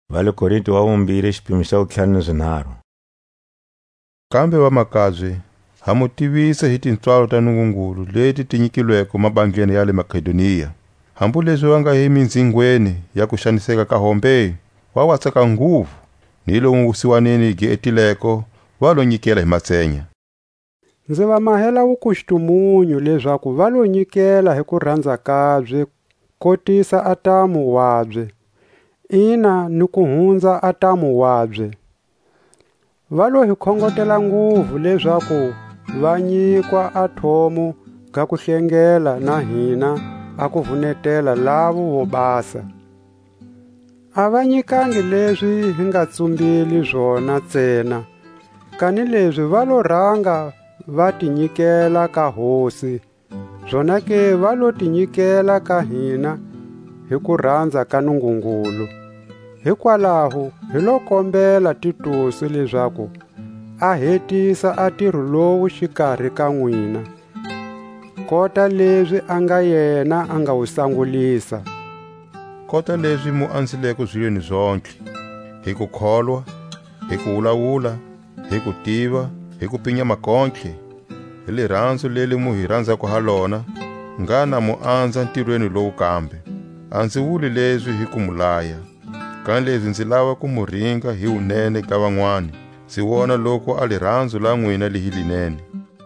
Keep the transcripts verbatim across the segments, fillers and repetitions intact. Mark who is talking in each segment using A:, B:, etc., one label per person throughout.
A: Va le Korinto wa vumbirhi xipimo xa vutlhanu ni swinharhu.
B: Kambe vamakabye, ha mu tivisa hi tintswalo ta Nungungulu leti tinyikilweko mabandleni ya le Makedoniya. Hambu leswi va nga hi mindzingweni ya ku xaniseka ka hombe, va watsaka nguvu, ni lomu vusiwaneni gi etileko va lo nyikela hi matsenya.
C: Ndzi va mahela vukuxitumunyu leswaku va lo nyikela hi ku rhandza kabye, kotisa atamu wabye, ina ni ku hundza atamu wabye. Va lo hi khongotela nguvu leswaku va nyikwa athomo ga ku hlengela na hina a ku vunetela lavo vo basa. A va nyikangi leswi hi nga tsumbili zwona ntsena, kani leswi va lo rhanga va tinyikela ka Hosi, zwona ke va lo tinyikela ka hina hi ku rhandza ka Nungungulu. Hikwalaho hi lo kombela Titusi leswaku a hetisa a tirho lowu xikarhi ka n'wina, kota leswi a nga yena a nga wu sangulisa.
B: Kota leswi mu ansileko zwilweni zonke, hi ku kholwa, hi ku wulawula, hi ku tiva, hi ku pinya makontle, hi le rhandzu leli mu hi rhandzako ha lona, ngana mu andza ntirhweni lowu kambe. A ndzi vuli leswi hi ku mulaya, kani leswi ndzi lava ku mu ringa hi unene ka van'wani, ndzi wona loko a le rhandzu la n'wina lihi linene.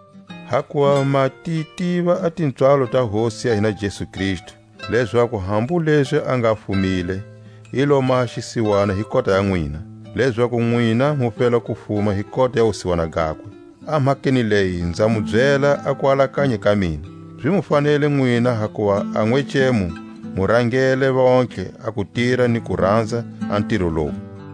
B: Hakuva ma titiva a tintswalo ta Hosi ya hina Jesu Kristu, leswaku hambu leswi a nga fumile, i lo ma xisiwana hi kota ya n'wina, leswaku n'wina mu fela ku fuma hi kota ya vusiwana gakwe. A mhakeni leyi ndza mu byela a ku alakanye ka mina, byi mu fanele n'wina hakuva a n'wecemu mu rangele vonke a ku tira ni ku rhandza a ntirho lowu.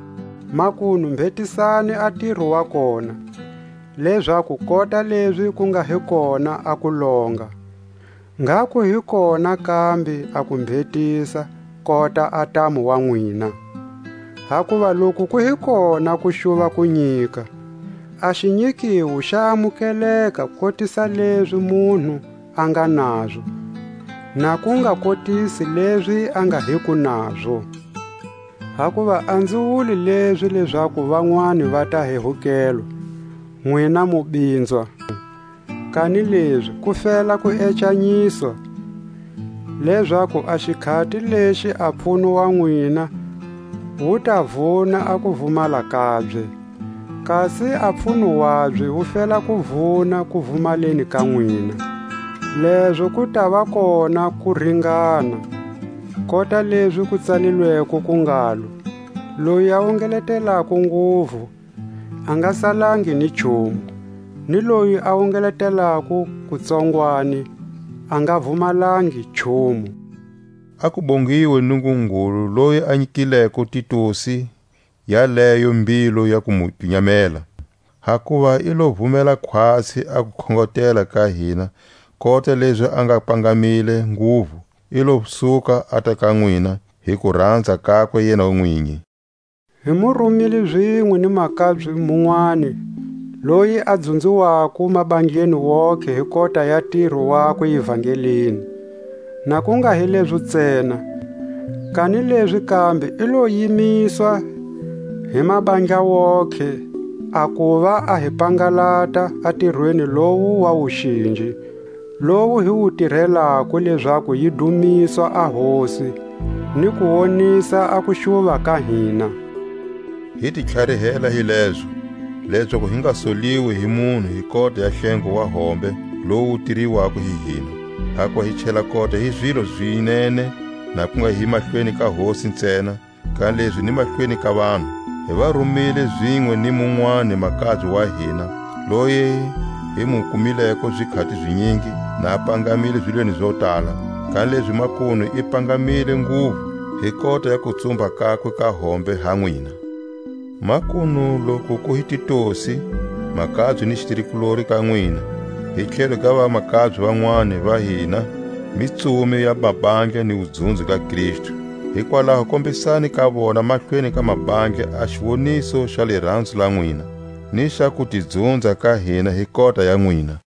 C: Makunu mbetisani a tirho wa kona, leswaku kota leswi ku nga hi kona a ku longa. Ngaku hi kona kambe a ku mbhetisa kota atamu wa n'wina. Hakuva loko ku hi kona ku xuva ku nyika, a xinyikiwo xa amukeleka kotisa leswi munhu a nga nazwo, na ku nga kotisi leswi a nga hiku nazwo. Hakuva a ndzi vuli leswi leswaku van'wani va ta hehukelwa, n'wina mu bindzwa, kani leswi ku fela ku ecanyiswa, leswaku a xikhati lexi a mpfuno wa n'wina wu ta vuna a ku vumala kabye, kasi a mpfuno wabye wu fela ku vuna ku vumaleni ka n'wina. Leswo ku ta va kona ku ringana, kota leswi ku tsalilweko ku ngalo, loyi a wungeletelaka nguvu a nga salangi ni nchumu, ni loyi a wungeletelaka kutsongwani a nga vumalangi nchumu.
B: A ku bongiwe Nungungulu loyi a nyikileko Titusi yaleyo mbilo ya ku mu pinyamela, hakuva i lo vumela khwatsi a ku khongotela ka hina, kota leswi a nga pangamile nguvu, i lo suka a ta ka n'wina hi ku rhandza kakwe yena n'winyi.
C: Hi mu rhumile zwin'we ni makabye mun'wani loyi a dzundziwaka mabandleni woke hi kota ya tirho wakwe evangelini, na ku nga hi leswi ntsena, kani leswi kambe i lo yimiswa hi mabandla woke a ku va a hi pangalata a tirhweni lowu wa vuxinji, lowu hi wu tirhelaka leswaku yi dumiswa a Hosi ni ku wonisa a ku xuva ka hina.
B: Hi ti tlharihela hi leswo, leswaku hi nga soliwi hi munhu hi kota ya hlengo wa hombe lowu tiriwaka hi hina, hakuva hi chela kota hi zwilo swinene, na ku nga hi mahlweni ka Hosi ntsena, kani leswi ni mahlweni ka vanhu. Hi va rhumile zwin'we ni mun'wani makabye wa hina, loyi hi mu kumileko zwikhati zwinyingi na a pangamile zwilweni zo tala, kani leswi makunu i pangamile nguvu hi kota ya ku tsumba kakwe ka hombe ha n'wina. Makunu loko ku hi Titusi, makabye ni xitirikulori ka n'wina, hi tlhelo ka va makabye van'wani va hina, mitsumi ya mabandla ni udzunzu ka Kristu. Hikwalaho kombisani ka vona mahlweni ka mabandla a xivoniso xa le rhandzu la n'wina, ni xa ku tidzunza ka hina hi kota ya n'wina.